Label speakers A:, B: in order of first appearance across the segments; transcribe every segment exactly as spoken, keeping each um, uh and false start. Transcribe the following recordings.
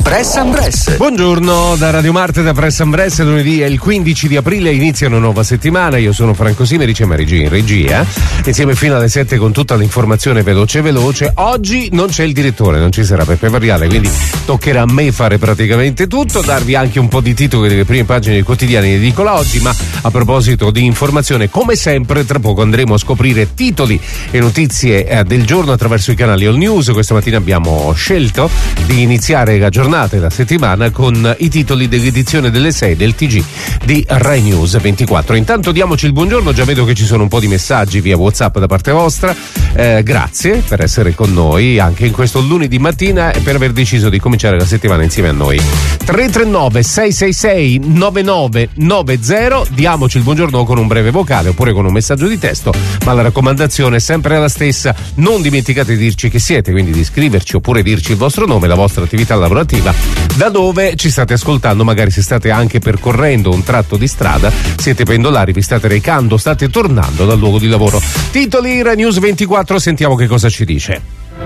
A: Press and Press.
B: Buongiorno da Radio Marte, da Press and Press. Lunedì è il quindici di aprile, inizia una nuova settimana. Io sono Franco Simeri, c'è Marigi in regia, insieme fino alle sette con tutta l'informazione veloce veloce. Oggi non c'è il direttore, non ci sarà Peppe Variale, quindi toccherà a me fare praticamente tutto, darvi anche un po' di titoli delle prime pagine dei quotidiani di Edicola Oggi. Ma a proposito di informazione, come sempre tra poco andremo a scoprire titoli e notizie eh, del giorno attraverso i canali All News. Questa mattina abbiamo scelto di iniziare la giornata e la settimana con i titoli dell'edizione delle sei del T G di Rai News ventiquattro. Intanto diamoci il buongiorno, già vedo che ci sono un po' di messaggi via WhatsApp da parte vostra. Eh, grazie per essere con noi anche in questo lunedì mattina e per aver deciso di cominciare la settimana insieme a noi. tre tre nove sei sei sei nove nove nove zero, diamoci il buongiorno con un breve vocale oppure con un messaggio di testo, ma la raccomandazione è sempre la stessa: non dimenticate di dirci chi siete, quindi di scriverci oppure dirci il vostro nome, la vostra attività lavorativa, da dove ci state ascoltando, magari se state anche percorrendo un tratto di strada, siete pendolari, vi state recando, state tornando dal luogo di lavoro. Titoli Rai News ventiquattro, sentiamo che cosa ci dice.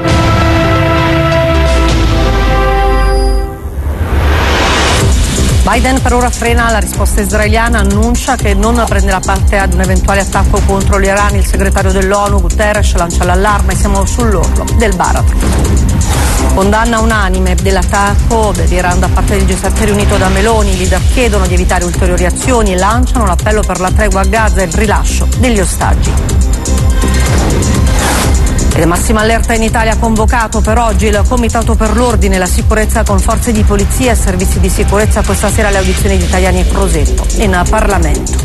C: Biden per ora frena la risposta israeliana, annuncia che non prenderà parte ad un eventuale attacco contro l'Iran. Il segretario dell'ONU Guterres lancia l'allarme: siamo sull'orlo del baratro. Condanna unanime dell'attacco dell'Iran da parte del G sette riunito da Meloni. I leader chiedono di evitare ulteriori azioni e lanciano l'appello per la tregua a Gaza e il rilascio degli ostaggi. E massima allerta in Italia, convocato per oggi il Comitato per l'Ordine e la Sicurezza con forze di polizia e servizi di sicurezza questa sera alle audizioni di Tajani e Crosetto in Parlamento.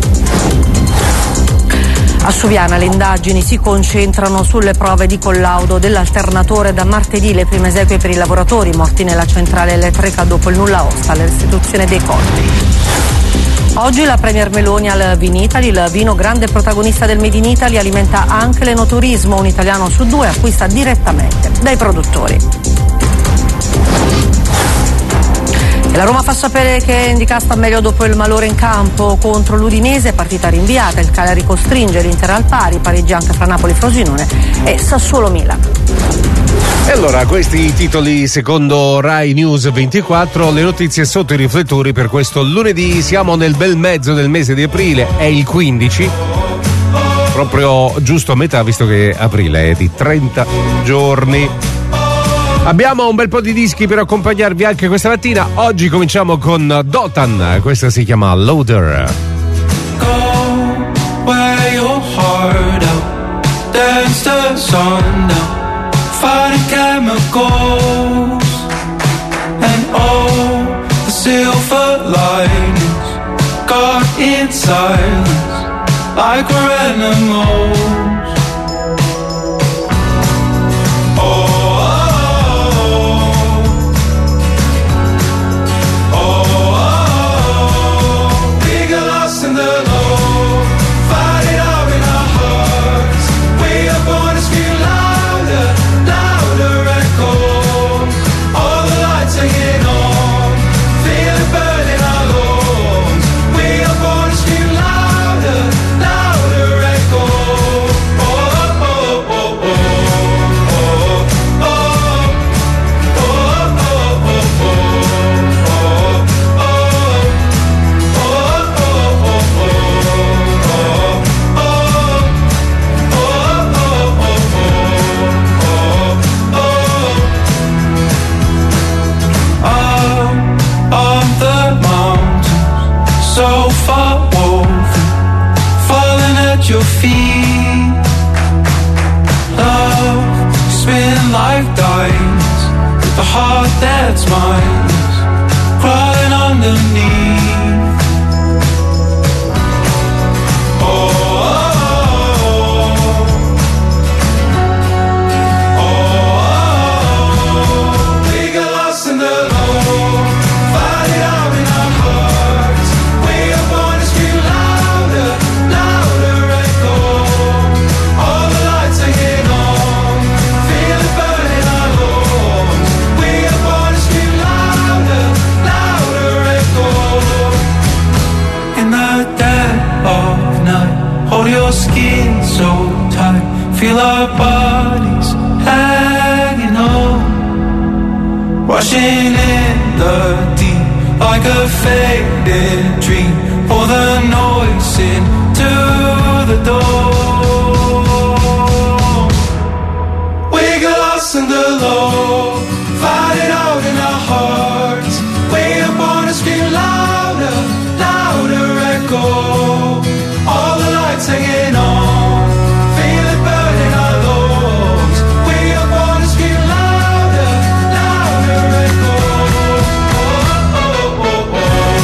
C: A Suviana le indagini si concentrano sulle prove di collaudo dell'alternatore. Da martedì le prime esequie per i lavoratori morti nella centrale elettrica dopo il nulla osta alla restituzione dei corpi. Oggi la Premier Meloni al Vinitaly, il vino grande protagonista del Made in Italy, alimenta anche l'enoturismo. Un italiano su due acquista direttamente dai produttori. E la Roma fa sapere che Indica sta meglio dopo il malore in campo contro l'Udinese, partita rinviata, il Cagliari costringe l'Inter al pari, pareggia anche fra Napoli, Frosinone e Sassuolo Milan.
B: E allora, questi i titoli secondo Rai News ventiquattro, le notizie sotto i riflettori per questo lunedì. Siamo nel bel mezzo del mese di aprile, è il quindici, proprio giusto a metà, visto che aprile è di trenta giorni. Abbiamo un bel po' di dischi per accompagnarvi anche questa mattina. Oggi cominciamo con Dotan, questa si chiama Loader.
D: Go where your heart out, dance the sun down. Fighting chemicals and all the silver linings, caught in silence like we're animals. Your feet, love, spin like diamonds, with a heart that's mine, crawling underneath. Oh, oh, oh, oh, oh, we got lost in the low, fight it out in our hearts. We are born to scream louder, louder. Washing in the deep like a faded dream. Pour the noise into the door. We got lost in the low, fight it out in our hearts. Way up on a scream louder, louder echo. All the lights hanging on, feel it burn in our lungs. Way up on a scream louder, louder echo. Oh, oh, oh, oh,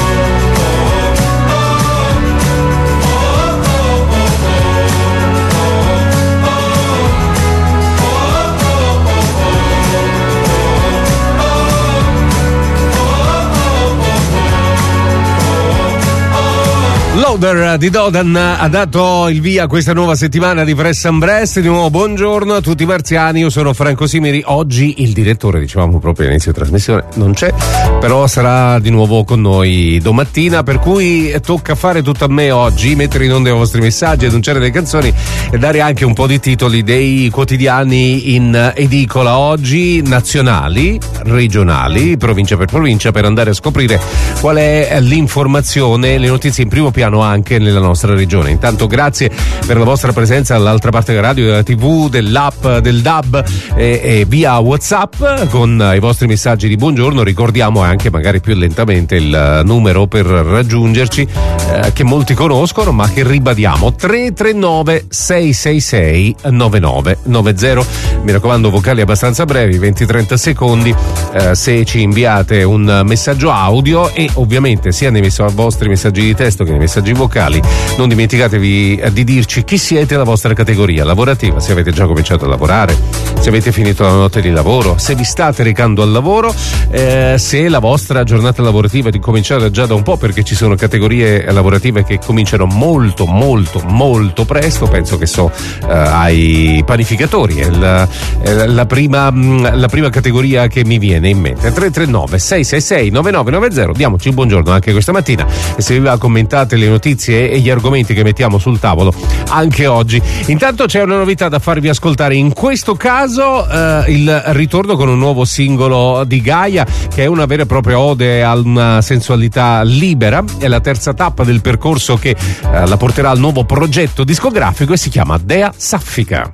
B: Loader di Dodan ha dato il via a questa nuova settimana di Press and Brest. Di nuovo buongiorno a tutti i marziani, io sono Franco Simeri. Oggi il direttore, dicevamo proprio all'inizio trasmissione, non c'è, però sarà di nuovo con noi domattina, per cui tocca fare tutto a me oggi, mettere in onda i vostri messaggi, annunciare le canzoni e dare anche un po' di titoli dei quotidiani in edicola oggi, nazionali, regionali, provincia per provincia, per andare a scoprire qual è l'informazione, le notizie in primo piano anche nella nostra regione. Intanto grazie per la vostra presenza all'altra parte della radio, della tivù, dell'app, del D A B e, e via WhatsApp con i vostri messaggi di buongiorno. Ricordiamo anche magari più lentamente il numero per raggiungerci, eh, che molti conoscono ma che ribadiamo: tre tre nove sei sei sei nove nove nove zero. Mi raccomando, vocali abbastanza brevi, venti trenta secondi, eh, se ci inviate un messaggio audio, e ovviamente sia nei mess- vostri messaggi di testo che nei messaggi vocali non dimenticatevi di dirci chi siete, la vostra categoria lavorativa, se avete già cominciato a lavorare, se avete finito la notte di lavoro, se vi state recando al lavoro, eh, se la vostra giornata lavorativa è cominciata già da un po', perché ci sono categorie lavorative che cominciano molto molto molto presto. Penso che so eh, ai panificatori, è la, è la prima la prima categoria che mi viene in mente. Tre tre nove sei sei sei nove nove nove zero. Diamoci un buongiorno anche questa mattina, e se vi va commentate le notizie e gli argomenti che mettiamo sul tavolo anche oggi. Intanto c'è una novità da farvi ascoltare, in questo caso eh, il ritorno con un nuovo singolo di Gaia, che è una vera e propria ode a una sensualità libera. È la terza tappa del percorso che eh, la porterà al nuovo progetto discografico e si chiama Dea Saffica.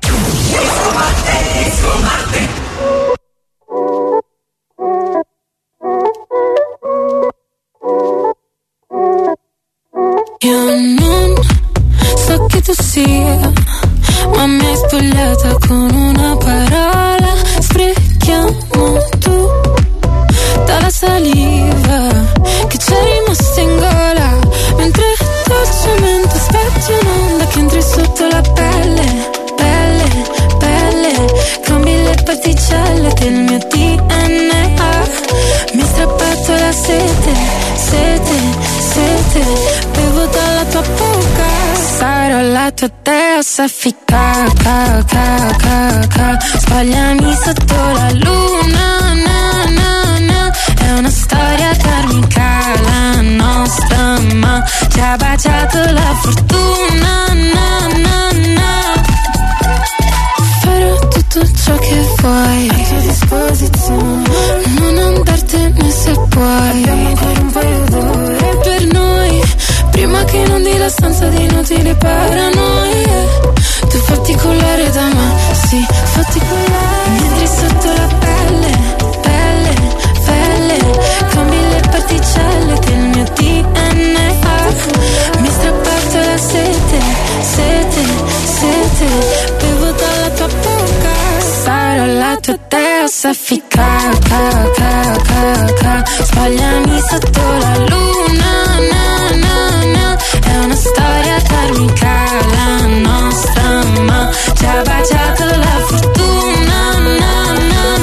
A: Io non so chi tu sia, ma mi hai spogliata con una parola. Sprechiamo tutta la saliva che c'è rimasta in gola, mentre dolcemente aspetti un'onda che entri sotto la pelle, pelle, pelle. Cambi le particelle del mio D N A. Mi hai strappato la sete, sete, sete. Bevo dalla tua bocca, sarò la tua dea saffica, ca, ca, ca, ca. Spogliami sotto la luna, na, na, na. È una storia karmica la nostra, ma ci ha baciato la fortuna, na, na, na. Farò tutto ciò che vuoi a tua disposizione, non andartene se puoi. Abbiamo ancora un paio d'ore per noi, prima che inondi la stanza di inutili paranoie. Tu fatti collare da me, sì, fatti collare. Mentre sotto la pelle, pelle, pelle. Cambi le particelle del mio D N A. Mi hai strappato la sete, sete, sete. Bevo dalla tua bocca, sarò la tua dea saffica, ca, ca, ca, ca. Spogliami sotto la luna, na, na, na. È una storia karmica la nostra, ma ci ha baciato la fortuna, na, na,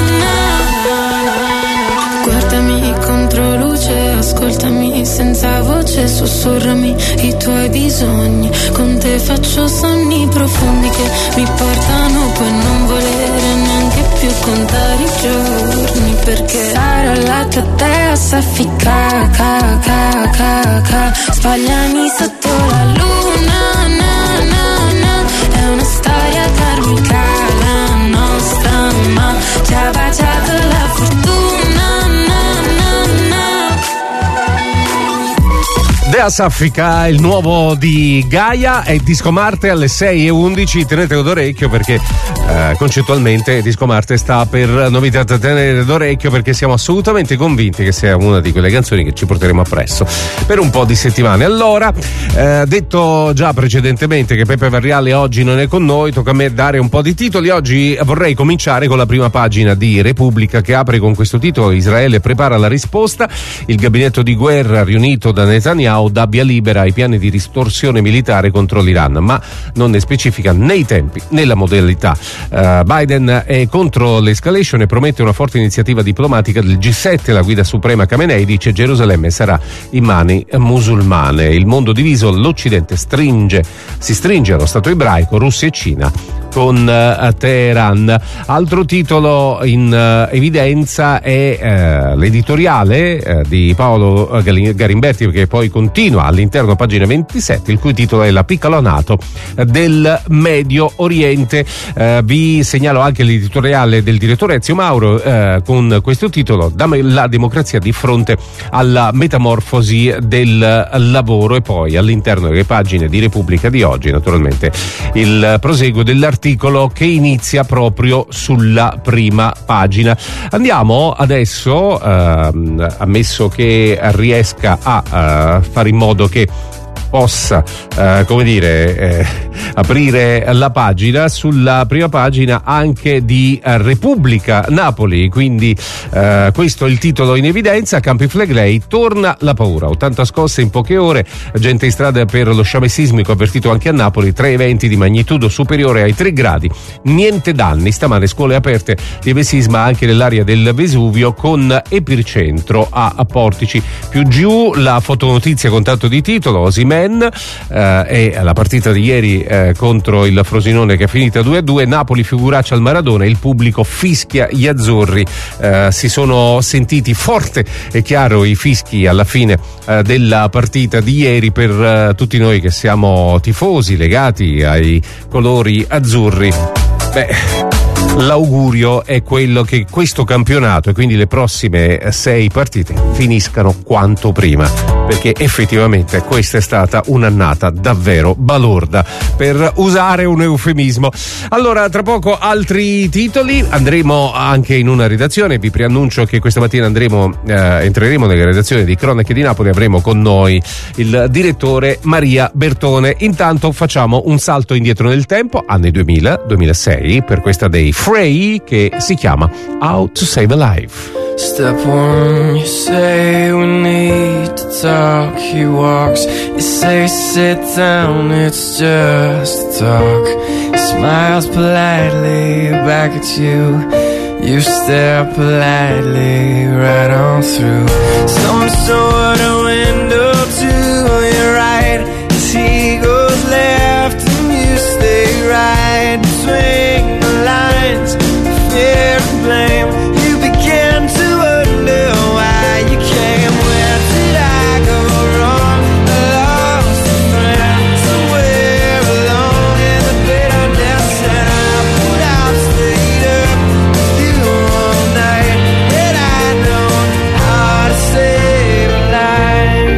A: na. Guardami contro luce, ascoltami senza voce, sussurrami i tuoi bisogni. Con te faccio sogni profondi che mi portano poi non volere neanche più contare i giorni, perché sarò la tua dea saffica, ca, ca, ca, ca. Spogliami sotto la luna, na, na, na. È una storia karmica la nostra, ma ci ha baciato la fortuna,
B: Andrea Saffica, il nuovo di Gaia, e Disco Marte alle sei e undici. Tenete d'orecchio perché eh, concettualmente Disco Marte sta per novità da tenere d'orecchio, perché siamo assolutamente convinti che sia una di quelle canzoni che ci porteremo appresso per un po' di settimane. Allora, eh, detto già precedentemente che Peppe Varriale oggi non è con noi, tocca a me dare un po' di titoli. Oggi vorrei cominciare con la prima pagina di Repubblica, che apre con questo titolo: Israele prepara la risposta, il gabinetto di guerra riunito da Netanyahu dà via libera ai piani di ristorsione militare contro l'Iran, ma non ne specifica né i tempi né la modalità. Uh, Biden è contro l'escalation e promette una forte iniziativa diplomatica del G sette. La guida suprema Khamenei dice: Gerusalemme sarà in mani musulmane. Il mondo diviso, l'Occidente stringe, si stringe allo Stato ebraico, Russia e Cina con uh, Teheran. Altro titolo in uh, evidenza è uh, l'editoriale uh, di Paolo Garimberti, che poi continua all'interno pagina ventisette, il cui titolo è La piccola NATO del Medio Oriente. Uh, vi segnalo anche l'editoriale del direttore Ezio Mauro uh, con questo titolo: La democrazia di fronte alla metamorfosi del lavoro. E poi all'interno delle pagine di Repubblica di oggi, naturalmente, il proseguo dell'articolo che inizia proprio sulla prima pagina. Andiamo adesso, ehm, ammesso che riesca a uh, fare in modo che possa, eh, come dire, eh, aprire la pagina, sulla prima pagina anche di eh, Repubblica Napoli. Quindi eh, questo è il titolo in evidenza: Campi Flegrei, torna la paura, ottanta scosse in poche ore, gente in strada per lo sciame sismico avvertito anche a Napoli, tre eventi di magnitudo superiore ai tre gradi, niente danni, stamane scuole aperte, lieve sisma anche nell'area del Vesuvio con epicentro a, a Portici. Più giù la fotonotizia con tanto di titolo: Osimhen eh, e la partita di ieri eh, contro il Frosinone che è finita due a due, Napoli figuraccia al Maradona, il pubblico fischia gli azzurri. Eh, si sono sentiti forte e chiaro i fischi alla fine eh, della partita di ieri per eh, tutti noi che siamo tifosi legati ai colori azzurri. Beh, l'augurio è quello che questo campionato e quindi le prossime sei partite finiscano quanto prima, perché effettivamente questa è stata un'annata davvero balorda, per usare un eufemismo. Allora, tra poco altri titoli, andremo anche in una redazione. Vi preannuncio che questa mattina andremo eh, entreremo nella redazione di Cronache di Napoli, avremo con noi il direttore Maria Bertone. Intanto facciamo un salto indietro nel tempo, anni duemila duemilasei, per questa dei Frey, che si chiama How to Save a Life.
E: Step one, you say we need to talk. He walks, you say sit down, it's just talk. He smiles politely back at you. You stare politely right on through some sort of window to your right. As he goes left and you stay right, between the lines, fear and blame. You begin to wonder why you came. Where did I go wrong? I lost a friend somewhere along in the bitterness, and I put out, stayed up with you all night. And I know how to save a life.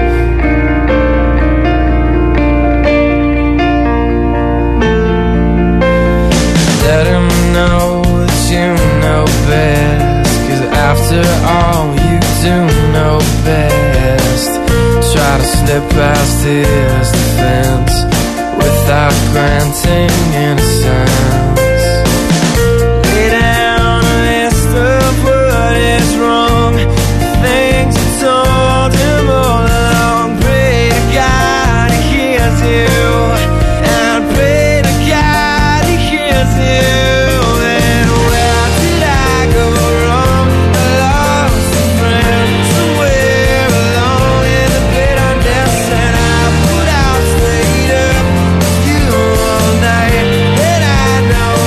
E: Let him know that you know best, 'cause after all you do know best. Try to slip past his defense without granting innocence. Lay down a list of what is wrong, things you told him all along. Pray to God he hears you, and pray to God he hears you. And where did I go wrong? I lost a friend somewhere along in the bitterness, and I put out, stayed up with you all night. And I know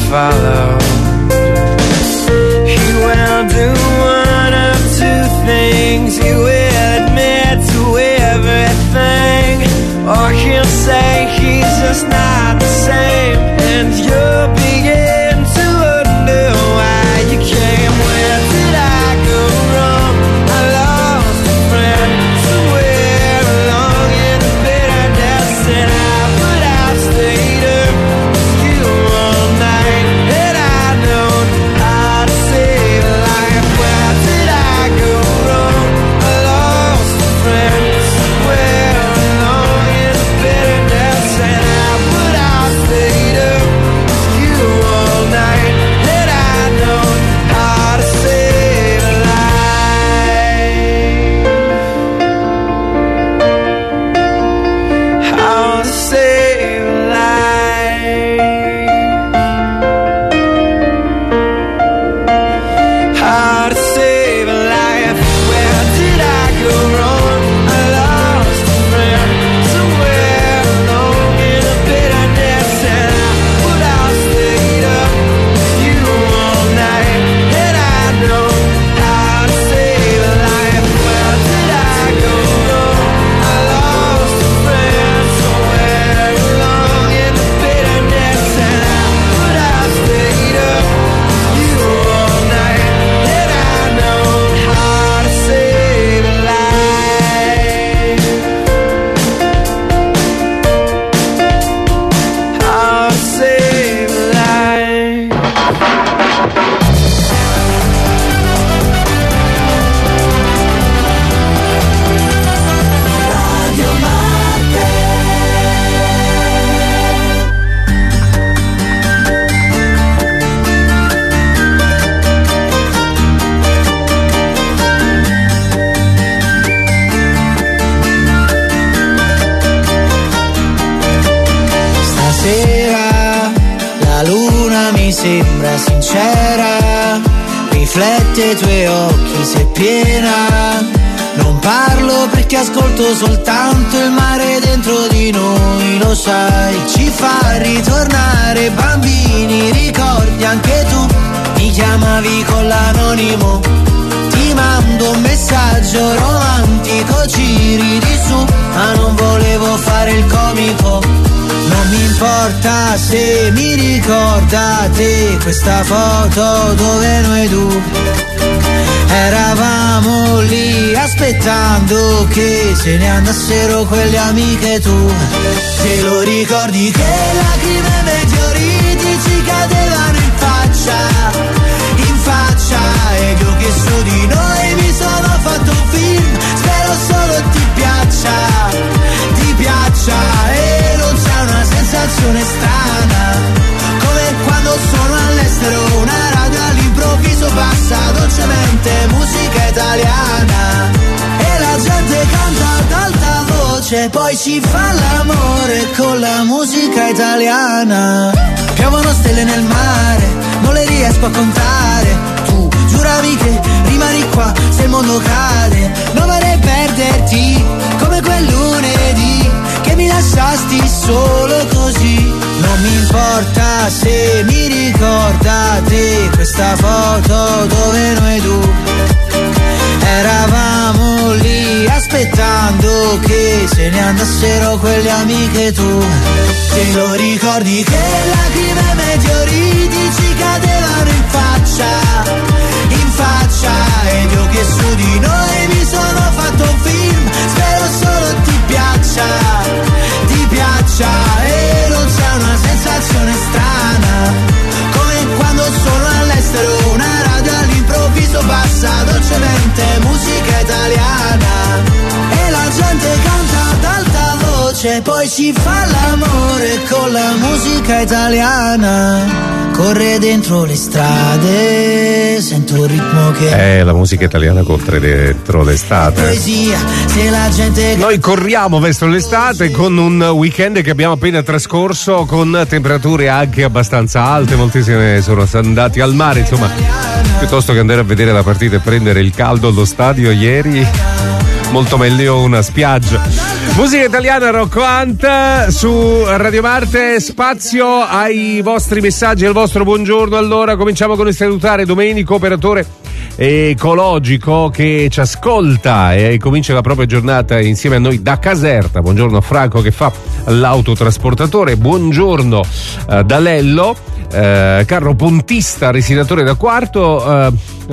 E: followed. He will do one of two things. He will admit to everything, or he'll say he's just not the same, and you'll begin to wonder why you came. Where did I go wrong? I lost a friend somewhere along in the bitterness, and I would have stayed up with you all night, and I know how to save a life. Where did I go wrong? I lost a friend somewhere along in the bitterness, and I would have stayed up with you all night, and I know how to save a life. How to save a life. How to save a life. Where did I go wrong? I lost a friend somewhere along in the bitterness, and I would have stayed up with you all night, and I know how to save a life. Where did I go wrong? I lost a friend somewhere along in the bitterness, and I would have stayed up with you all night, and I know how to save a life. How to save a life.
F: Stasera la luna mi sembra sincera, riflette i tuoi occhi se piena. Non parlo perché ascolto soltanto il mare dentro di noi, lo sai, ci fa ritornare bambini, ricordi anche tu, mi chiamavi con l'anonimo, ti mando un messaggio romantico, ci ridi su, ma non volevo fare il comico. Non mi importa se mi ricordate questa foto dove noi due eravamo lì aspettando che se ne andassero quelle amiche tue. Te lo ricordi che lacrime e meteoriti ci cadevano in faccia, in faccia, ed io che su di noi mi sono fatto un film, spero solo ti piaccia, ti piaccia, e non c'è una sensazione strana, come quando sono all'estero, una radio all'improvviso passa dolcemente musica italiana, e la gente canta ad alta voce, poi si fa l'amore con la musica italiana. Piovono stelle nel mare, non le riesco a contare, tu giuravi che rimani qua se il mondo cade, non vorrei perderti come quel lunedì che mi lasciasti solo così. Non mi importa se mi ricordate questa foto dove noi due eravamo lì aspettando che se ne andassero quelle amiche tue. Te lo ricordi che lacrime e meteoriti ci cadevano in faccia, in faccia, ed io che su di noi mi sono fatto un film, spero solo ti piaccia, ti piaccia, e non c'è una sensazione strana, come quando sono all'estero, una radio all'improvviso passa dolcemente musica italiana, e la gente canta ad alta voce, poi si fa l'amore con la musica italiana. Corre dentro le strade, sento il ritmo che...
B: Eh, la musica italiana corre dentro l'estate.
F: Poesia, se la gente...
B: Noi corriamo verso l'estate con un weekend che abbiamo appena trascorso con temperature anche abbastanza alte, moltissimi sono andati al mare, insomma, piuttosto che andare a vedere la partita e prendere il caldo allo stadio ieri molto meglio una spiaggia. Musica italiana, Rocco Hunt su Radio Marte, spazio ai vostri messaggi, al vostro buongiorno. Allora cominciamo con il salutare Domenico, operatore ecologico che ci ascolta e comincia la propria giornata insieme a noi da Caserta. Buongiorno Franco che fa l'autotrasportatore, buongiorno uh, da Lello, uh, carro pontista residatore da quarto. Uh,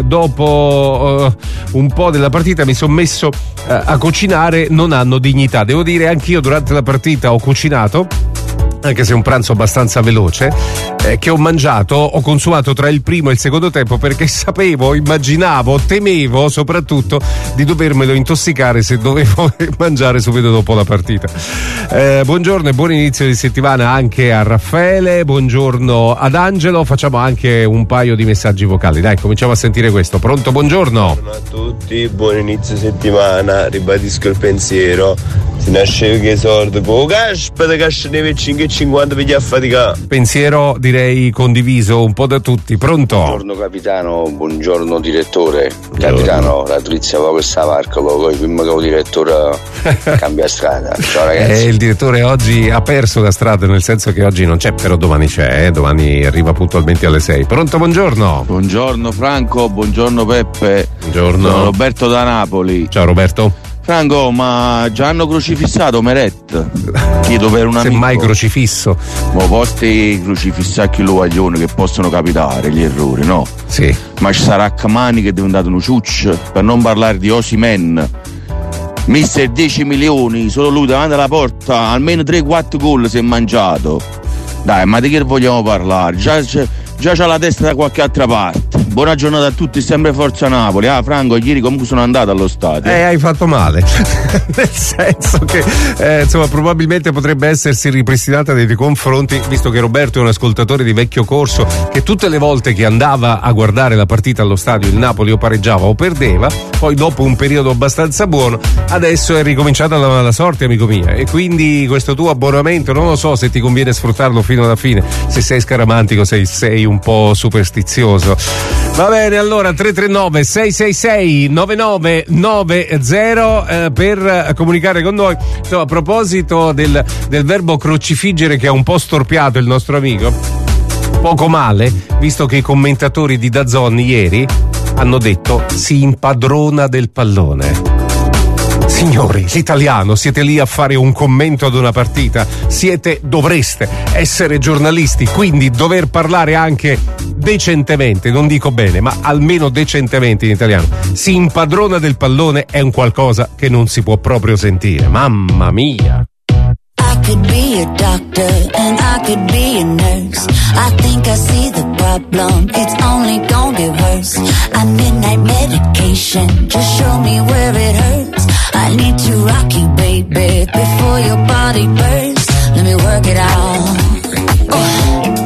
B: dopo uh, un po' della partita mi sono messo uh, a cucinare, non hanno dignità, devo dire. Anch'io durante la partita ho cucinato, anche se è un pranzo abbastanza veloce, eh, che ho mangiato, ho consumato tra il primo e il secondo tempo perché sapevo, immaginavo, temevo soprattutto di dovermelo intossicare se dovevo mangiare subito dopo la partita. Eh, buongiorno e buon inizio di settimana anche a Raffaele, buongiorno ad Angelo, facciamo anche un paio di messaggi vocali, dai, cominciamo a sentire questo. Pronto, buongiorno.
G: Buongiorno a tutti, buon inizio settimana, ribadisco il pensiero, si nasce che sordo, con caspa da cascia neve cinque e cinquanta per gli affaticati.
B: Pensiero direi condiviso un po' da tutti. Pronto?
H: Buongiorno capitano, buongiorno direttore. Buongiorno. Capitano, la Trizia va questa marca, poi prima che il direttore cambia strada. Ciao ragazzi.
B: Eh, il direttore oggi ha perso la strada, nel senso che oggi non c'è, però domani c'è, eh? Domani arriva puntualmente alle sei. Pronto, buongiorno.
I: Buongiorno Franco, buongiorno Peppe.
B: Buongiorno.
I: Sono Roberto da Napoli.
B: Ciao Roberto.
I: Franco, ma già hanno crocifissato Meret? Chiedo per un amico.
B: Semmai crocifisso.
I: Ma posti crocifissare chi lo vogliono, che possono capitare gli errori, no?
B: Sì.
I: Ma ci sarà Camani che è diventato un ciuccio, per non parlare di Osimhen. Mister dieci milioni, solo lui davanti alla porta, almeno tre quattro gol si è mangiato. Dai, ma di che vogliamo parlare? Già c'è, già c'ha la testa da qualche altra parte. Buona giornata a tutti, sempre Forza Napoli. Ah Franco, ieri comunque sono andato allo stadio.
B: Eh, hai fatto male. Nel senso che eh, insomma probabilmente potrebbe essersi ripristinata nei confronti, visto che Roberto è un ascoltatore di vecchio corso, che tutte le volte che andava a guardare la partita allo stadio il Napoli o pareggiava o perdeva, poi dopo un periodo abbastanza buono adesso è ricominciata la mala sorte, amico mio, e quindi questo tuo abbonamento non lo so se ti conviene sfruttarlo fino alla fine, se sei scaramantico, se sei un po' superstizioso. Va bene, allora tre tre nove sei sei sei nove nove nove zero eh, per comunicare con noi. Insomma, a proposito del, del verbo crocifiggere che ha un po' storpiato il nostro amico, poco male, visto che i commentatori di DAZN ieri hanno detto si impadrona del pallone. Signori, l'italiano, siete lì a fare un commento ad una partita, siete, dovreste essere giornalisti, quindi dover parlare anche decentemente, non dico bene, ma almeno decentemente in italiano. Si impadrona del pallone è un qualcosa che non si può proprio sentire, mamma mia.
J: I could be a doctor and I could be a nurse. I think I see the problem, it's only gonna get worse. I midnight medication, just show me where it hurts. I need to rock you, baby, before your body bursts. Let me work it out. Oh.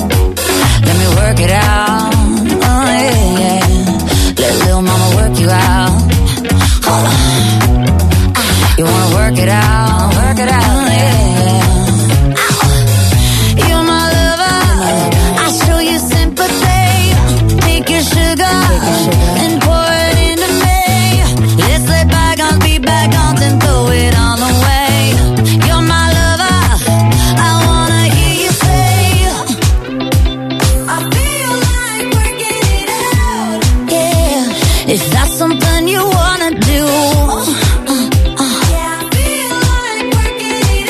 J: Let me work it out. Oh yeah, yeah. Let little mama work you out. Hold on. Ah, you wanna work it out? Work it out, yeah. You're my lover. I show you sympathy. Take your sugar and pour it into me. Let's let bygones be bygones and throw it all away. You're my lover. I wanna hear you say, I feel like working it out. Yeah, if that's something you wanna do. Yeah, I feel like working it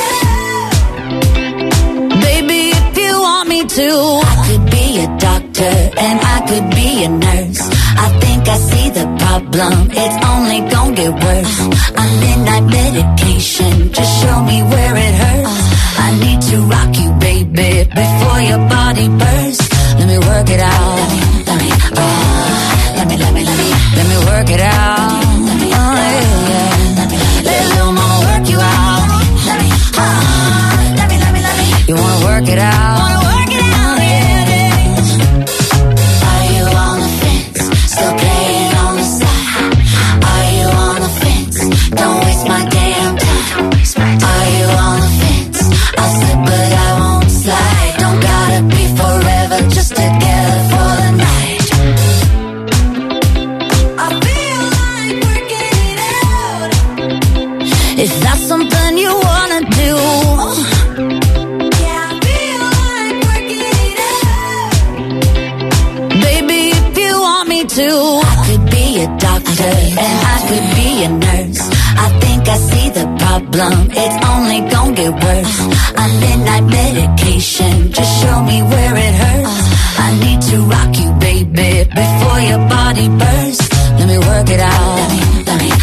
J: out. Baby, if you want me to, I could be a doctor and I could be a nurse. I think I see the problem, it's only gonna get worse. I'm midnight medication, just show me where it hurts. I need to rock you, baby, before your body bursts. Let me work it out. Let me, let me, oh, let me, let me, let me, let me work it out. Let me, oh, yeah, yeah. Let me, let little mama work you out. Let me, oh, let me, let me, let me. You wanna work it out? Wanna work it out, yeah, yeah. Are you on the fence? Still playing on the side? Are you on the fence? Don't waste my damn time. Are you on the fence? I'll slip but I won't slide. Don't gotta be forever, just together for the night. I feel like working it out. problem, it's only gonna get worse. A midnight medication, just show me where it hurts. I need to rock you, baby, before your body bursts. Let me work it out. Let me, let me,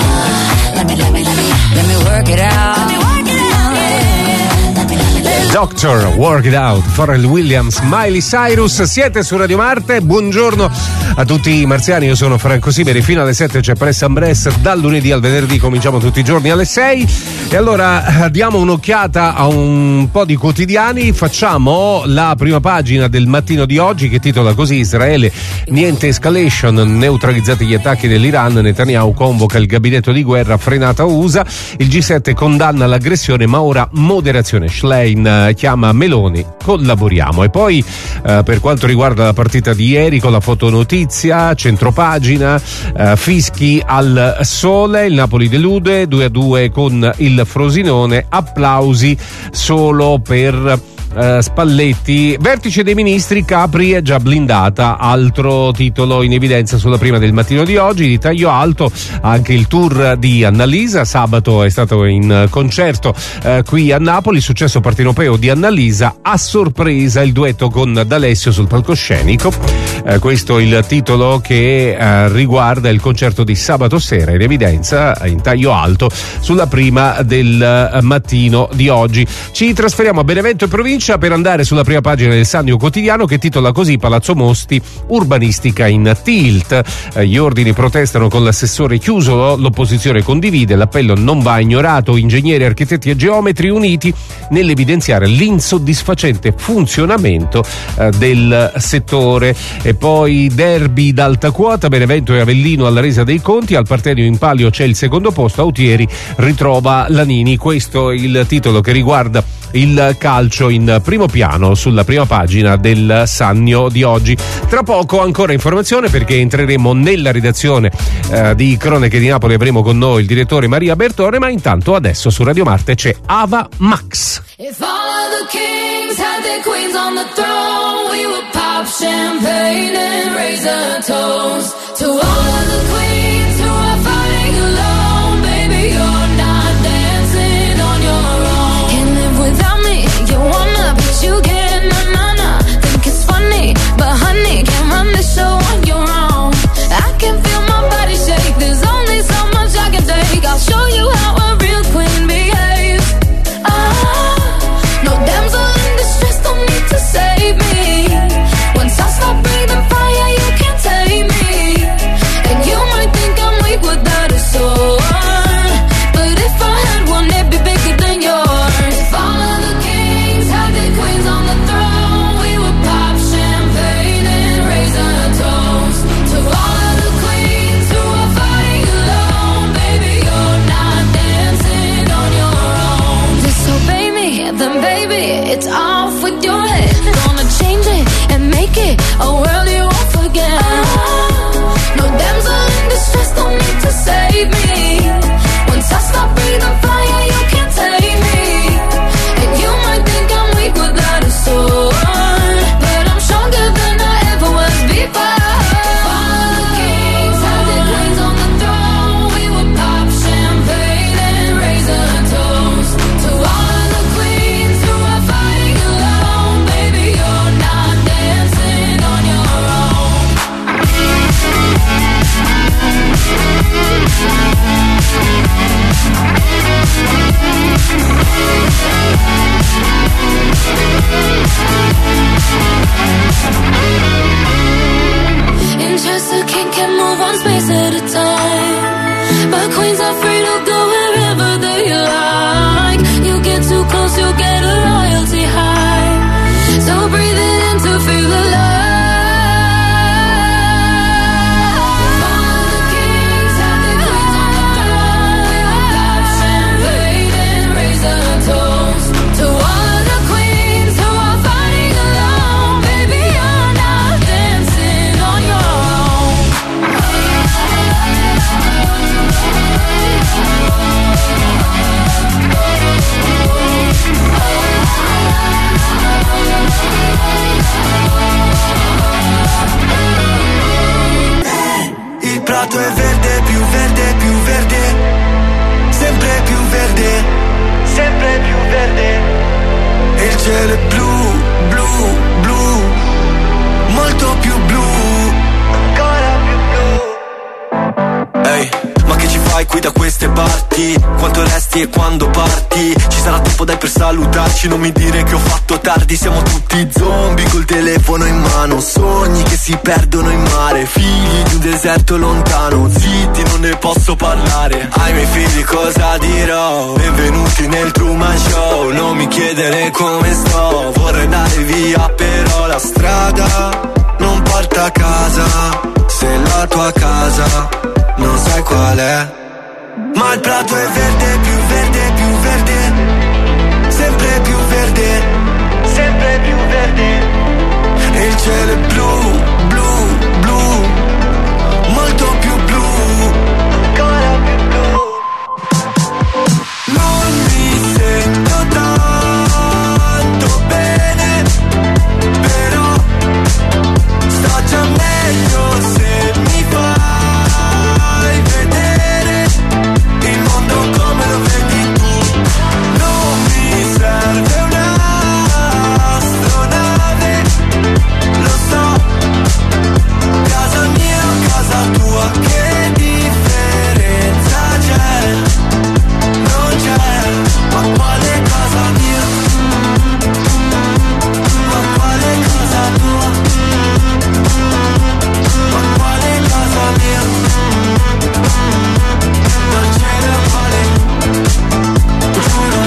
J: uh, let me, let me, let me, let me work it out. Let me work it out. Yeah. Let me, let me, let me.
B: Doctor, Work It Out, Pharrell Williams, Miley Cyrus, siete su Radio Marte, buongiorno a tutti i marziani, io sono Franco Siberi, fino alle sette c'è Press and Bress, dal lunedì al venerdì cominciamo tutti i giorni alle sei e allora diamo un'occhiata a un po' di quotidiani, facciamo la prima pagina del mattino di oggi che titola così: Israele, niente escalation, neutralizzati gli attacchi dell'Iran, Netanyahu convoca il gabinetto di guerra, frenata U S A, il G sette condanna l'aggressione ma ora moderazione, Schlein chiama Meloni, collaboriamo. E poi eh, per quanto riguarda la partita di ieri con la fotonotizia, centropagina, eh, fischi al sole, il Napoli delude due a due con il Frosinone, applausi solo per Uh, Spalletti, vertice dei ministri, Capri è già blindata, altro titolo in evidenza sulla prima del mattino di oggi, di taglio alto anche il tour di Annalisa, sabato è stato in concerto uh, qui a Napoli, successo partenopeo di Annalisa, a sorpresa il duetto con D'Alessio sul palcoscenico, uh, questo è il titolo che uh, riguarda il concerto di sabato sera, in evidenza in taglio alto sulla prima del uh, mattino di oggi. Ci trasferiamo a Benevento e provincia per andare sulla prima pagina del Sannio Quotidiano che titola così: Palazzo Mosti, urbanistica in tilt, eh, gli ordini protestano con l'assessore chiuso, l'opposizione condivide, l'appello non va ignorato, ingegneri, architetti e geometri uniti nell'evidenziare l'insoddisfacente funzionamento eh, del settore. E poi derby d'alta quota, Benevento e Avellino alla resa dei conti, al Partenio in palio c'è il secondo posto, Autieri ritrova Lanini, questo è il titolo che riguarda il calcio in primo piano sulla prima pagina del Sannio di oggi. Tra poco ancora informazione perché entreremo nella redazione eh, di Cronache di Napoli, avremo con noi il direttore Maria Bertone, ma intanto adesso su Radio Marte c'è Ava Max.
A: If all of the kings had their queens on the throne, we would pop champagne and raise a toast to all of the queens who are fighting alone. Baby, you're not dancing on your own. Can't live without me, you wanna, but you can't, na na na. Think it's funny, but honey, can't run the show on your own. I can feel my body shake, there's only so much I can take. I'll show you how a real queen behaves. Ah, no damsel in distress, don't need to save me. Once I stop breathing fire, you can't tame me. And you might think I'm weak without a sword, but if I had one, it'd be bigger than yours. If all of the kings had their queens on the throne, we would pop champagne and raise a toast to all of the queens who are fighting alone. Baby, you're not dancing on your own. Disobey me, then baby, it's off with your head. Gonna change it and make it a world you won't forget. No damsel in distress, don't need to save me. Once I stop breathing fire, you can't take me. And you might think I'm weak without a sword, but I'm stronger than I ever was before. If all of the kings had their queens on the throne, we would pop champagne and raise a toast to all of the queens who are fighting alone. Baby, you're not dancing on your own.
K: cielo è blu, blu, blu, molto più blu, ancora più blu. Ehi, ma che ci fai qui da queste parti? Quanto resti e quando parti? Ci sarà tempo dai per salutarci, non mi dire che ho fatto tardi. Siamo tutti zombie col telefono in mano, sogni che si perdono in mare, figli di un deserto lontano, zitti non ne posso parlare. Ai miei figli cosa dirò? Benvenuti nel Truman Show, non mi chiedere come sto, vorrei andare via però la strada non porta a casa. Se la tua casa non sai qual è, ma il prato è verde, più verde, più verde, sempre più verde, sempre più verde. E il cielo è blu, blu, blu, molto più blu, ancora più blu. Non mi sento tanto bene, però sto già meglio se mi fai vedere il mondo come lo vedi tu. Non mi serve un'astronave, lo so, casa mia o casa tua, che differenza c'è? Non c'è, ma quale casa mia? Ma quale casa tua? Ma quale casa mia? Non ce ne vale, giuro.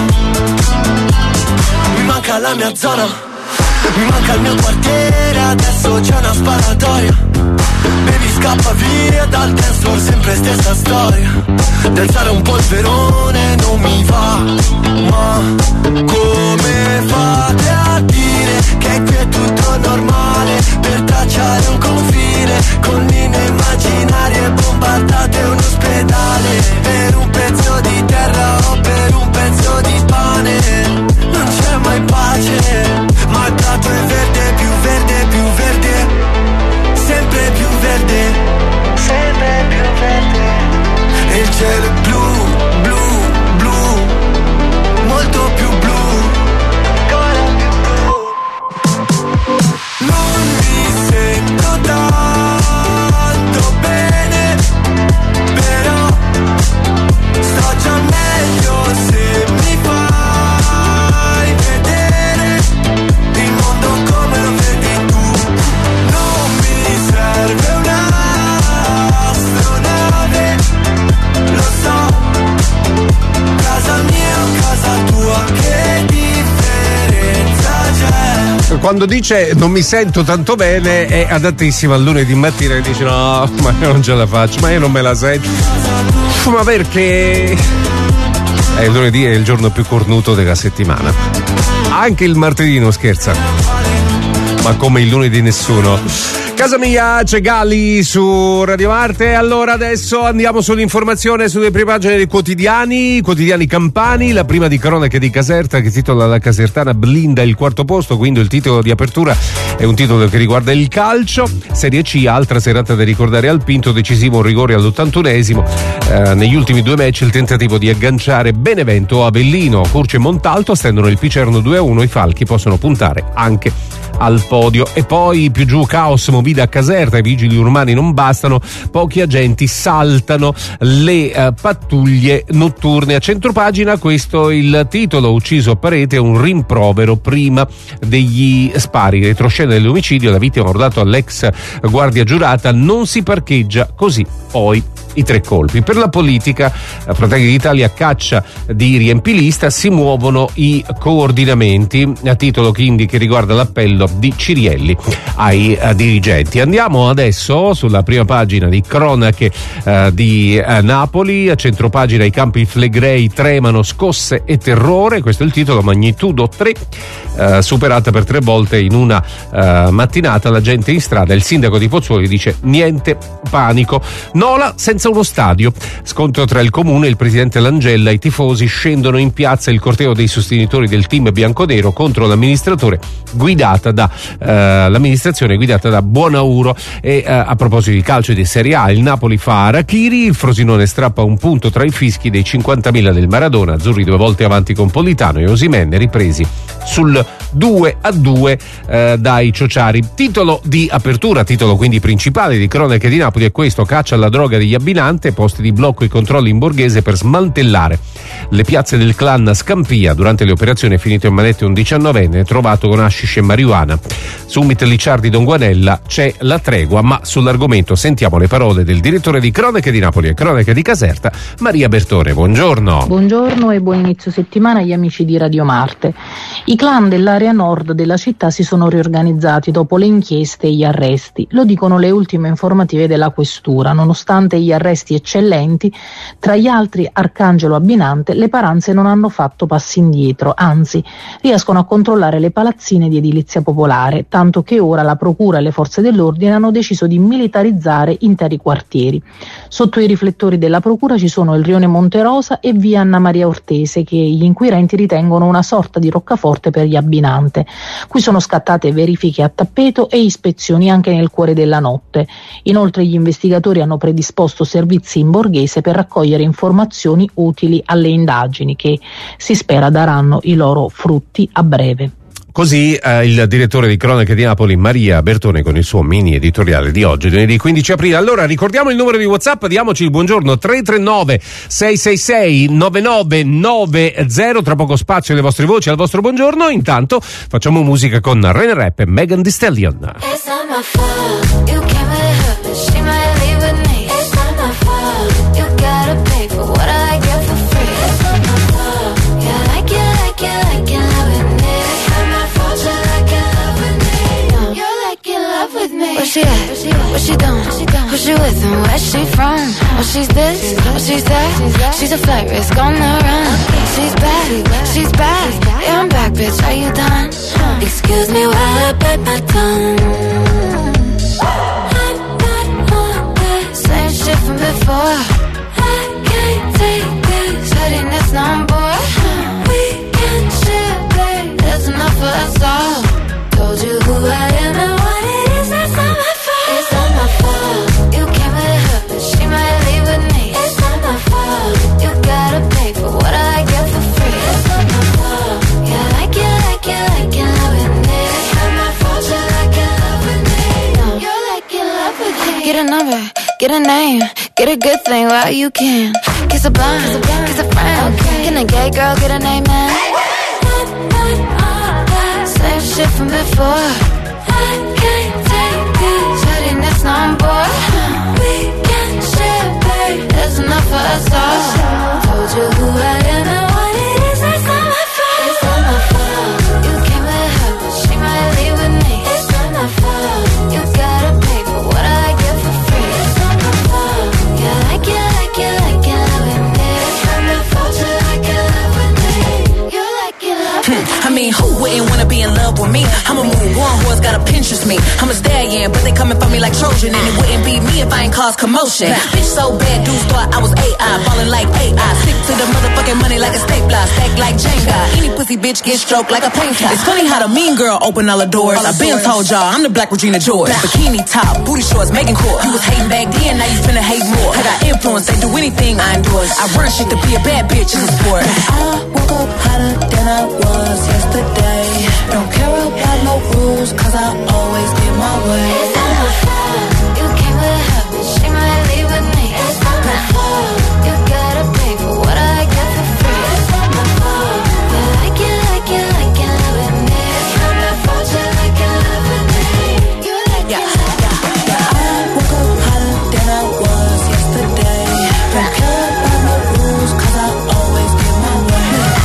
K: Mi manca la mia zona, mi manca il mio quartiere, adesso c'è una sparatoria. Baby scappa via dal dance floor, sempre stessa storia. Danzare un polverone non mi va, ma come fate a dire che qui è tutto normale? Per tracciare un confine con linee immaginarie, bombardate un ospedale per un pezzo di terra o per un pezzo di pane. Non c'è mai pace, ma il prato è verde, più verde, più verde, sempre più verde, sempre più verde. E il cielo è blu, blu, blu, molto più blu, ancora più blu. Non mi sento tanto bene, però sto già meglio se mi fai vedere il mondo come lo vedi tu. Non mi serve un'astronave, lo so, casa mia o casa tua, che differenza c'è?
B: Quando dice non mi sento tanto bene è adattissima al lunedì mattina e dice no, ma io non ce la faccio, ma io non me la sento. Ma perché? Eh, il lunedì è il giorno più cornuto della settimana. Anche il martedì non scherza, ma come il lunedì nessuno. Casa mia, c'è Galli su Radio Marte. Allora adesso andiamo sull'informazione sulle prime pagine dei quotidiani, quotidiani campani. La prima di cronache di Caserta, che titola La Casertana blinda il quarto posto, quindi il titolo di apertura è un titolo che riguarda il calcio. Serie C, altra serata da ricordare al Pinto, decisivo un rigore all'ottantunesimo. Eh, negli ultimi due match il tentativo di agganciare Benevento o Avellino. Curcio e Montalto stendono il Picerno due a uno, i Falchi possono puntare anche al podio. E poi più giù caos, movida a Caserta, i vigili urbani non bastano, pochi agenti saltano le uh, pattuglie notturne. A centropagina questo il titolo: ucciso a Parete, un rimprovero prima degli spari. Retroscena dell'omicidio, la vittima ha ordato all'ex guardia giurata, non si parcheggia, così poi i tre colpi. Per la politica, Fratelli d'Italia caccia di riempilista, si muovono i coordinamenti, a titolo quindi che riguarda l'appello di Cirielli ai uh, dirigenti. Andiamo adesso sulla prima pagina di cronache uh, di uh, Napoli. A centropagina i campi Flegrei tremano, scosse e terrore, questo è il titolo, magnitudo tre, uh, superata per tre volte in una uh, mattinata, la gente in strada, il sindaco di Pozzuoli dice niente panico. Nola senza uno stadio, scontro tra il comune e il presidente Langella, i tifosi scendono in piazza, il corteo dei sostenitori del team bianconero contro l'amministratore guidata da uh, l'amministrazione guidata da Buonauro. E uh, a proposito di calcio e di Serie A, il Napoli fa Arachiri, il Frosinone strappa un punto tra i fischi dei cinquantamila del Maradona, azzurri due volte avanti con Politano e Osimhen ripresi sul due a due eh, dai Ciociari. Titolo di apertura, titolo quindi principale di Cronache di Napoli è questo: caccia alla droga degli abbinanti, posti di blocco e controlli in Borghese per smantellare le piazze del clan Scampia. Durante le operazioni è finito in manette un diciannovenne trovato con hashish e marijuana. Summit Licciardi Donguanella, c'è la tregua, ma sull'argomento sentiamo le parole del direttore di Cronache di Napoli e Cronache di Caserta, Maria Bertone. Buongiorno.
L: Buongiorno e buon inizio settimana agli amici di Radio Marte. I clan dell'area nord della città si sono riorganizzati dopo le inchieste e gli arresti. Lo dicono le ultime informative della questura. Nonostante gli arresti eccellenti, tra gli altri Arcangelo Abbinante, le paranze non hanno fatto passi indietro, anzi riescono a controllare le palazzine di edilizia popolare, tanto che ora la procura e le forze dell'ordine hanno deciso di militarizzare interi quartieri. Sotto i riflettori della procura ci sono il rione Monterosa e via Anna Maria Ortese, che gli inquirenti ritengono una sorta di roccaforte per gli abbinanti. Qui sono scattate verifiche a tappeto e ispezioni anche nel cuore della notte. Inoltre gli investigatori hanno predisposto servizi in Borghese per raccogliere informazioni utili alle indagini che si spera daranno i loro frutti a breve.
B: Così eh, il direttore di Cronache di Napoli, Maria Bertone, con il suo mini editoriale di oggi, lunedì quindici aprile. Allora ricordiamo il numero di WhatsApp, diamoci il buongiorno: tre tre nove sei sei sei nove nove nove zero. Tra poco spazio alle vostre voci, al vostro buongiorno. Intanto facciamo musica con Ren Rap e Megan Thee Stallion.
A: Where she at? What she doing? Who she with and where she from? Oh, she's this, oh, she's that. She's a flight risk on the run. She's bad, she's bad. Yeah, I'm back, bitch, are you done? Excuse me while I bite my tongue. I'm not on that same shit from before. I can't take this headiness no more. We can share, babe, there's enough for us all. Told you who I am and what it is, that's not my fault. It's not my fault. You came with her, but she might leave with me. It's not my fault. You gotta pay for what I get for free. It's not my fault. Yeah, like you, like you, like you love with me. It's not my fault. You like you love with me. No, you're like you love with me. Get a number, get a name, get a good thing while you can. Kiss a blind, kiss a friend. Can a gay girl get a name now? Same shit from before. I can't take this shuttiness on board. We can share, babe, there's enough for us all. Told you who I am and what it is, that's not my fault. It's not my fault. You came with her, but she might leave with me. It's not my fault. You gotta pay for what I get for free. It's not my fault. Yeah, like you, like you, like you love with me. It's not my fault. You like you love with me. You like you love with me.
M: I mean, who wouldn't wanna be in love with me? I'm a move one horse, got a Pinterest me. I'm a stallion, but they coming for me like Trojan. And it wouldn't be me if I ain't cause commotion. Bitch so bad, dudes thought I was A I, ballin' like A I. Stick to the motherfucking money like a stapler, stack like Jenga. Any pussy bitch get stroked like a painter. It's funny how the mean girl open all the doors. I been told y'all, I'm the black Regina George. Bikini top, booty shorts, making court. You was hating back then, now you finna hate more. I got influence, they do anything I endorse. I run shit to be a bad bitch in the sport.
F: I woke up hotter than I was yesterday. Don't care about no rules, cause I always get my way.
A: It's not my fault. You came with her, but she might leave with me. It's not my fault. You gotta pay for what I get for free. It's not my fault. Yeah, like you, like you, like you love with me. It's not my fault. You like you love with me. You like
F: yeah, yeah, yeah. I woke up hotter than I was yesterday. Don't care about no rules, cause I always get my way.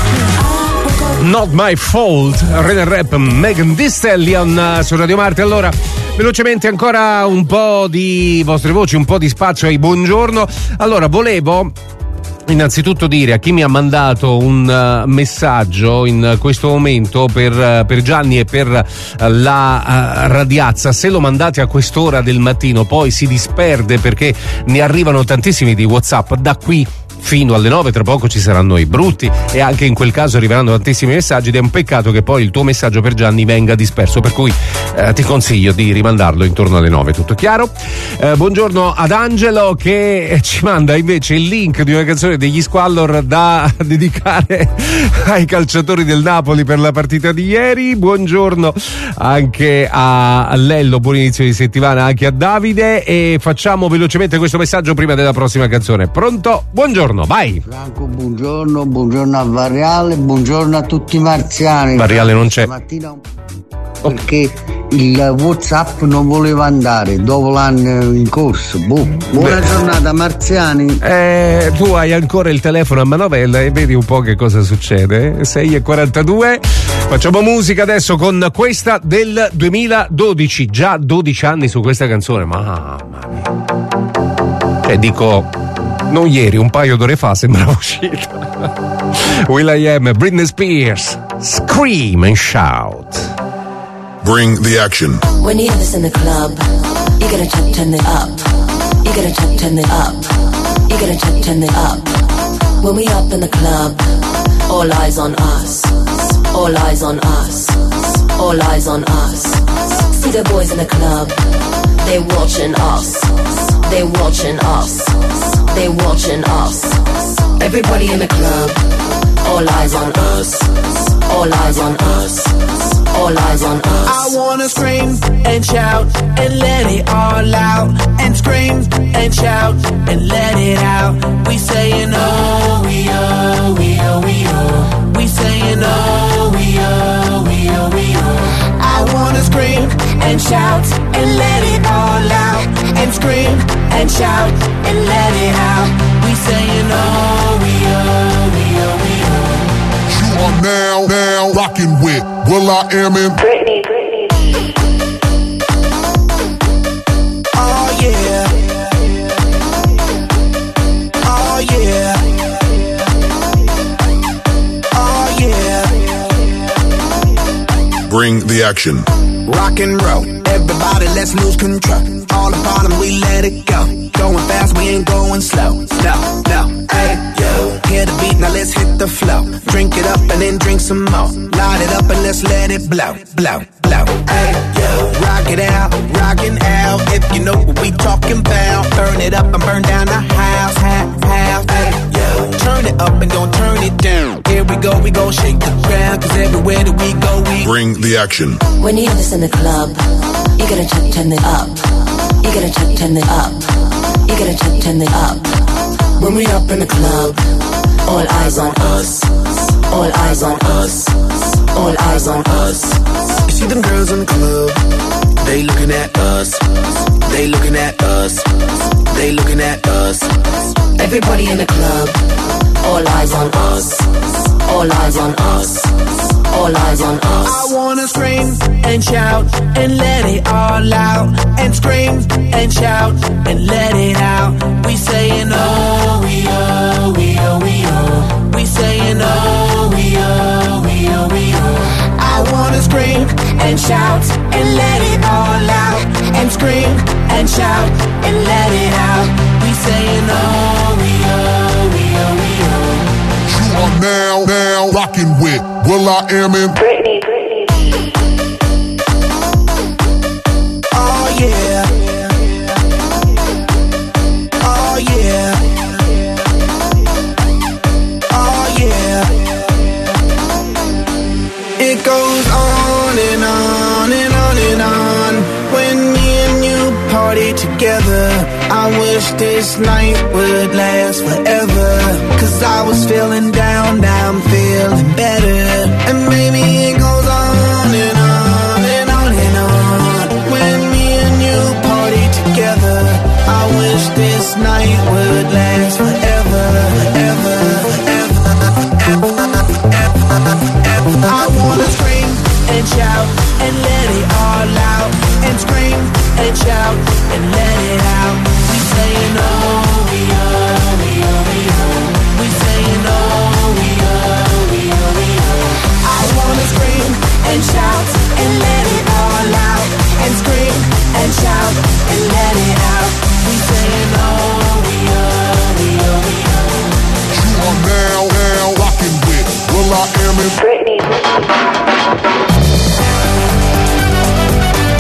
B: Not My Fault, Ren Rap, Megan Thee Stallion su Radio Marte. Allora, velocemente ancora un po' di vostre voci, un po' di spazio ai buongiorno. Allora, volevo innanzitutto dire a chi mi ha mandato un uh, messaggio in questo momento per, uh, per Gianni e per uh, la uh, radiazza: se lo mandate a quest'ora del mattino poi si disperde, perché ne arrivano tantissimi di WhatsApp da qui fino alle nove. Tra poco ci saranno i brutti e anche in quel caso arriveranno tantissimi messaggi ed è un peccato che poi il tuo messaggio per Gianni venga disperso, per cui eh, ti consiglio di rimandarlo intorno alle nove, tutto chiaro? Eh, buongiorno ad Angelo che ci manda invece il link di una canzone degli Squallor da dedicare ai calciatori del Napoli per la partita di ieri. Buongiorno anche a Lello, buon inizio di settimana anche a Davide, e facciamo velocemente questo messaggio prima della prossima canzone. Pronto? Buongiorno, vai!
N: Franco, buongiorno, buongiorno a Variale, buongiorno a tutti i marziani.
B: Variale non c'è.
N: Stamattina perché il WhatsApp non voleva andare dopo l'anno in corso. Boh. Buona
B: Beh.
N: giornata marziani.
B: Eh, tu hai ancora il telefono a manovella e vedi un po' che cosa succede. sei e quarantadue. Facciamo musica adesso con questa del duemiladodici. Già dodici anni su questa canzone. Mamma mia. Cioè dico, non ieri, un paio d'ore fa sembrava uscita. Will I Am, Britney Spears, Scream and Shout.
O: Bring the action.
J: When you hear this in the club, you gotta turn, turn it up. You gotta turn, turn it up. You gotta turn, turn it up. When we up in the club, all eyes on us. All eyes on us. All eyes on us. See the boys in the club, they watching us. They watching us. They watching us. Everybody in the club, all eyes on us. All eyes on us. All eyes on us.
F: I wanna scream and shout and let it all out. And scream and shout and let it out. We saying oh, we oh, we oh, we oh. We saying oh, we oh, we oh, we oh. I wanna scream and shout and let it all out. And scream and shout and let it out. We saying oh, we oh, we oh, we oh.
O: You are now, now rocking with Will I Am in
F: Britney, Britney. Oh yeah. Oh yeah. Oh yeah.
O: Bring the action.
F: Rock and roll, everybody let's lose control. All the bottom we let it go. Going fast, we ain't going slow. No, no, hey, yo. Hear the beat, now let's hit the flow. Drink it up and then drink some more. Light it up and let's let it blow, blow, blow. Hey, yo. Rock it out, rockin' out. If you know what we talking about. Burn it up and burn down the house, house, house. Hey, yo. Turn it up and don't turn it down. Here we go, we gon' shake the ground. Cause everywhere that we go, we
O: bring the action.
J: When you hear this in the club, you gotta turn, turn it up. You gotta turn, turn it up. You gotta turn, turn it up. When we up in the club, all eyes on us. All eyes on us. All eyes on us.
F: You see them girls in the club, they looking at us. They looking at us. They looking at us.
J: Everybody in the club, all eyes on us. All eyes on us. All eyes on us.
F: I wanna scream and shout and let it all out. And scream and shout and let it out. We saying oh, we oh, we oh, we oh. We saying oh, we oh, we oh, we oh. I wanna scream and shout and let it all out. And scream and shout and let it out. We saying oh, we oh, we oh, we oh.
O: You are now, now rocking with Will I Am in
F: Britney, Britney. Oh yeah. Oh yeah. Oh yeah. It goes on and on and on and on. When me and you party together, I wish this night would last forever. Cause I was feeling down, now I'm feeling better. And maybe it goes on and on and on and on. When me and you party together, I wish this night would last forever, ever, ever, ever, ever, ever. I wanna scream and shout and let it all out. And scream and shout and let it out. We saying oh, we oh, we oh, we oh. We saying oh, we oh, we oh, we oh. I wanna scream and shout and let it all out. And scream and shout and let it out. We saying oh, we oh, we oh, we oh.
O: You are now, now rocking with Will I Am in
F: Britney.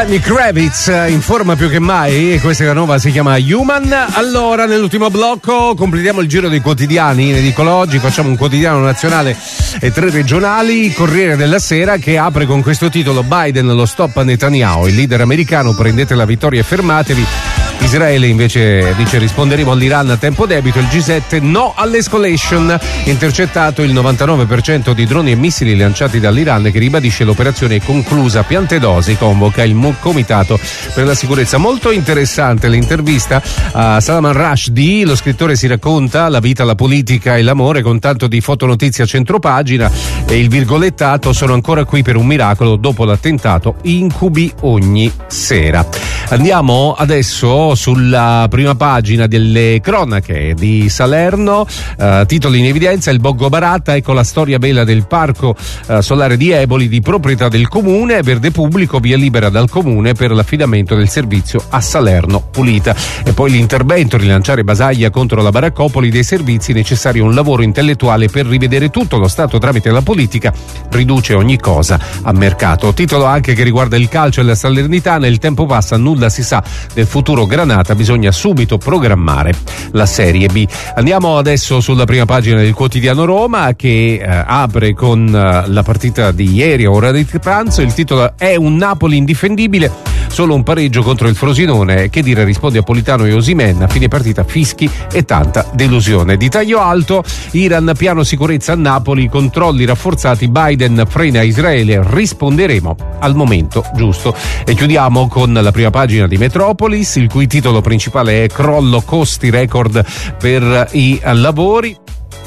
B: Lenny Kravitz in forma più che mai, e questa è la nuova, si chiama Human. Allora, nell'ultimo blocco completiamo il giro dei quotidiani in edicola oggi, facciamo un quotidiano nazionale e tre regionali. Corriere della Sera che apre con questo titolo: Biden lo stop a Netanyahu, il leader americano, prendete la vittoria e fermatevi. Israele invece dice risponderemo all'Iran a tempo debito. Il G sette no all'escalation, intercettato il novantanove per cento di droni e missili lanciati dall'Iran, che ribadisce l'operazione è conclusa. Piantedosi convoca il comitato per la sicurezza. Molto interessante l'intervista a Salman Rushdie, lo scrittore si racconta la vita, la politica e l'amore con tanto di fotonotizia a centropagina, e il virgolettato: sono ancora qui per un miracolo dopo l'attentato, incubi ogni sera. Andiamo adesso sulla prima pagina delle cronache di Salerno, eh, titoli in evidenza: il Boggo Barata, ecco la storia bella del parco eh, solare di Eboli, di proprietà del comune. Verde pubblico, via libera dal comune per l'affidamento del servizio a Salerno Pulita. E poi l'intervento: rilanciare Basaglia contro la baraccopoli dei servizi, necessario un lavoro intellettuale per rivedere tutto, lo Stato tramite la politica riduce ogni cosa a mercato. Titolo anche che riguarda il calcio e la Salernitana: il tempo passa, nulla si sa del futuro Granata, bisogna subito programmare la Serie B. Andiamo adesso sulla prima pagina del quotidiano Roma, che eh, apre con eh, la partita di ieri a ora di pranzo. Il titolo è un Napoli indifendibile, solo un pareggio contro il Frosinone, che dire, risponde Politano e Osimhen, a fine partita fischi e tanta delusione. Di taglio alto: Iran, piano sicurezza a Napoli, controlli rafforzati, Biden frena Israele, risponderemo al momento giusto. E chiudiamo con la prima pagina di Metropolis, il cui titolo principale è crollo costi record per i lavori.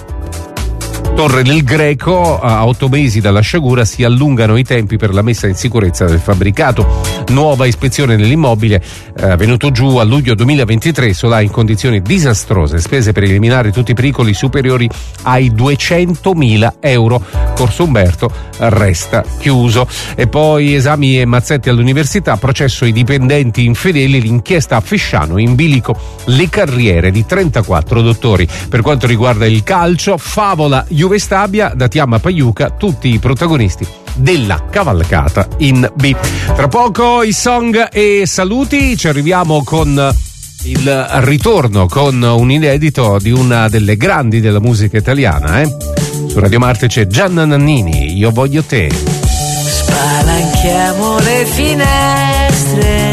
B: Torre del Greco, a otto mesi dalla sciagura si allungano i tempi per la messa in sicurezza del fabbricato. Nuova ispezione nell'immobile, eh, venuto giù a luglio duemilaventitré, Solà in condizioni disastrose, spese per eliminare tutti i pericoli superiori ai duecentomila euro. Corso Umberto resta chiuso. E poi esami e mazzetti all'università, processo ai dipendenti infedeli, l'inchiesta a Fisciano, in bilico le carriere di trentaquattro dottori. Per quanto riguarda il calcio, favola Juve Stabia, da Tiama Paiuca, tutti i protagonisti della cavalcata in B. Tra poco i song e saluti, ci arriviamo con il ritorno, con un inedito di una delle grandi della musica italiana. Eh? Su Radio Marte c'è Gianna Nannini, Io voglio te.
F: Spalanchiamo le finestre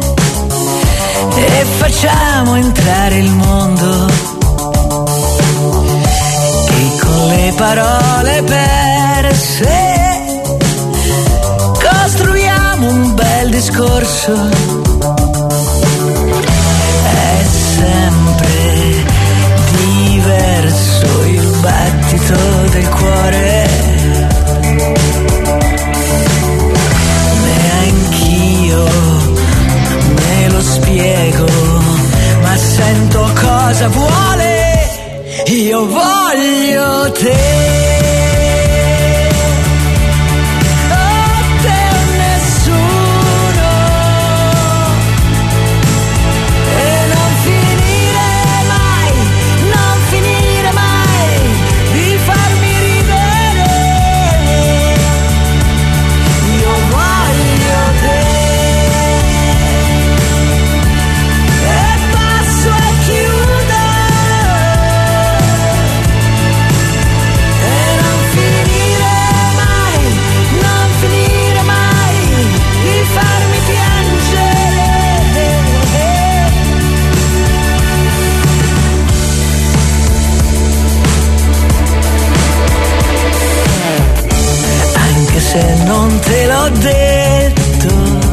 F: e facciamo entrare il mondo, con le parole perse costruiamo un bel discorso. È sempre diverso il battito del cuore, neanch'io me lo spiego, ma sento cosa vuole. Io voglio te. Se non te l'ho detto,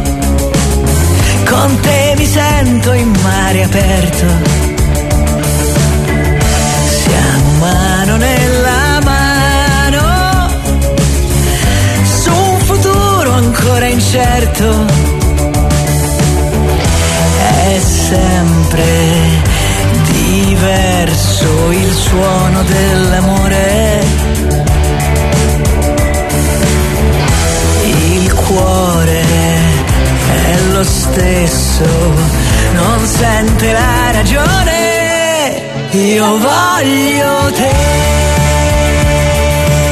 F: con te mi sento in mare aperto. Siamo mano nella mano su un futuro ancora incerto. È sempre diverso il suono dell'amore. Il cuore è lo stesso, non sente la ragione. Io voglio te.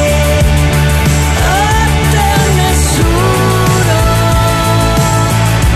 F: A te nessuno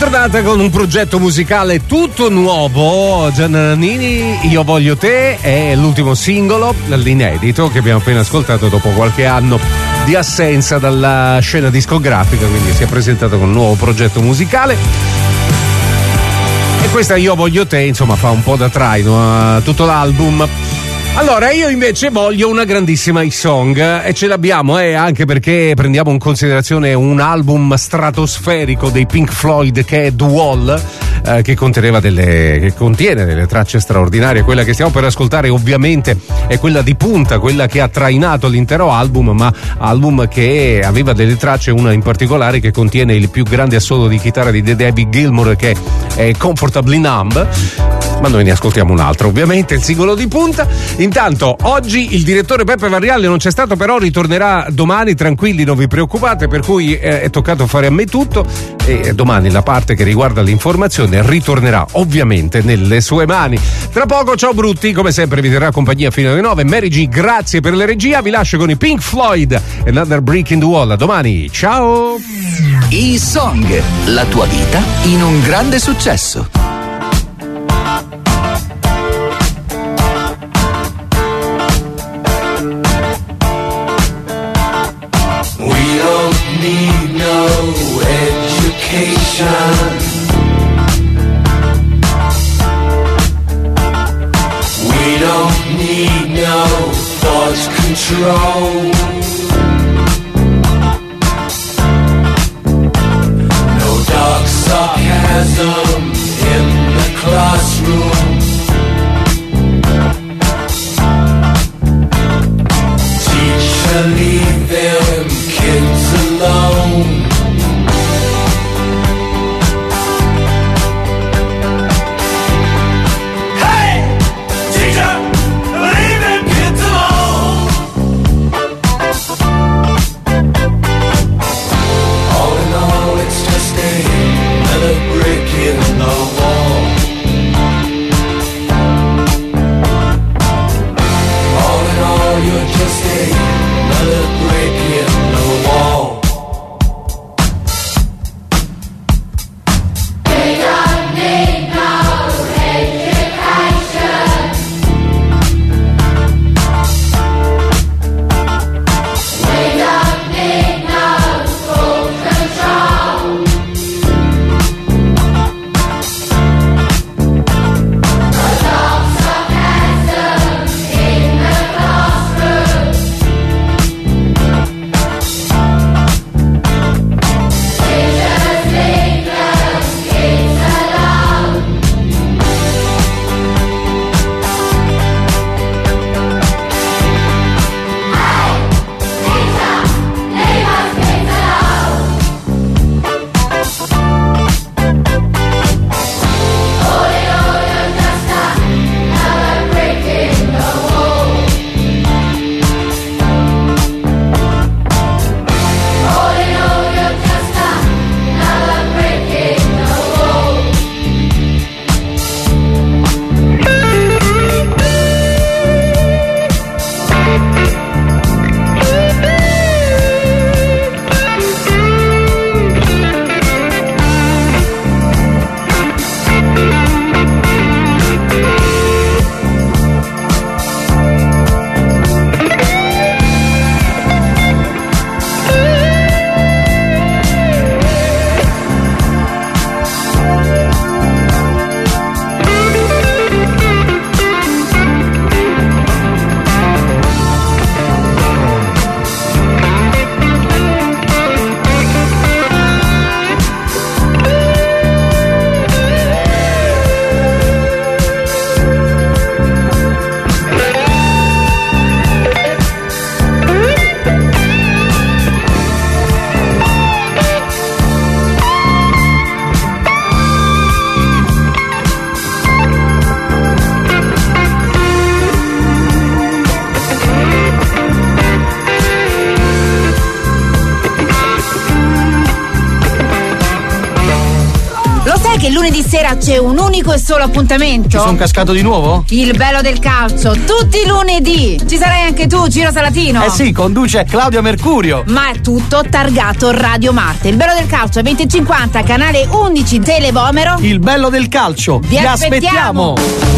B: tornata con un progetto musicale tutto nuovo. Gianna Nannini, Io voglio te, è l'ultimo singolo, l'inedito, che abbiamo appena ascoltato dopo qualche anno di assenza dalla scena discografica, quindi si è presentato con un nuovo progetto musicale. E questa Io voglio te, insomma, fa un po' da traino a tutto l'album. Allora, io invece voglio una grandissima hit song, e ce l'abbiamo, eh, anche perché prendiamo in considerazione un album stratosferico dei Pink Floyd che è The Wall, eh, che conteneva delle, che contiene delle tracce straordinarie. Quella che stiamo per ascoltare ovviamente è quella di punta, quella che ha trainato l'intero album, ma album che aveva delle tracce, una in particolare che contiene il più grande assolo di chitarra di David Gilmour, che è Comfortably Numb. Ma noi ne ascoltiamo un altro, ovviamente, il singolo di punta. Intanto, oggi il direttore Peppe Varrialli non c'è stato, però ritornerà domani, tranquilli, non vi preoccupate, per cui eh, è toccato fare a me tutto, e domani la parte che riguarda l'informazione ritornerà ovviamente nelle sue mani. Tra poco, ciao brutti, come sempre vi terrà compagnia fino alle nove. Mary G, grazie per la regia, vi lascio con i Pink Floyd, Another Brick in the Wall. A domani, ciao!
P: E-Song, la tua vita in un grande successo.
D: Need no education. We don't need no thought control. No dark sarcasm in the classroom. Teacher, leave them kids alone. Hey, teacher, leave them kids alone. All in all, it's just another brick in the wall.
Q: che lunedì sera c'è un unico e solo appuntamento?
R: Ci sono cascato di nuovo?
Q: Il bello del calcio, tutti i lunedì. Ci sarai anche tu, Ciro Salatino?
R: Eh sì, conduce Claudio Mercurio.
Q: Ma è tutto targato Radio Marte. Il bello del calcio venti e cinquanta, canale undici Televomero.
R: Il bello del calcio.
Q: Vi, Vi aspettiamo.
R: aspettiamo.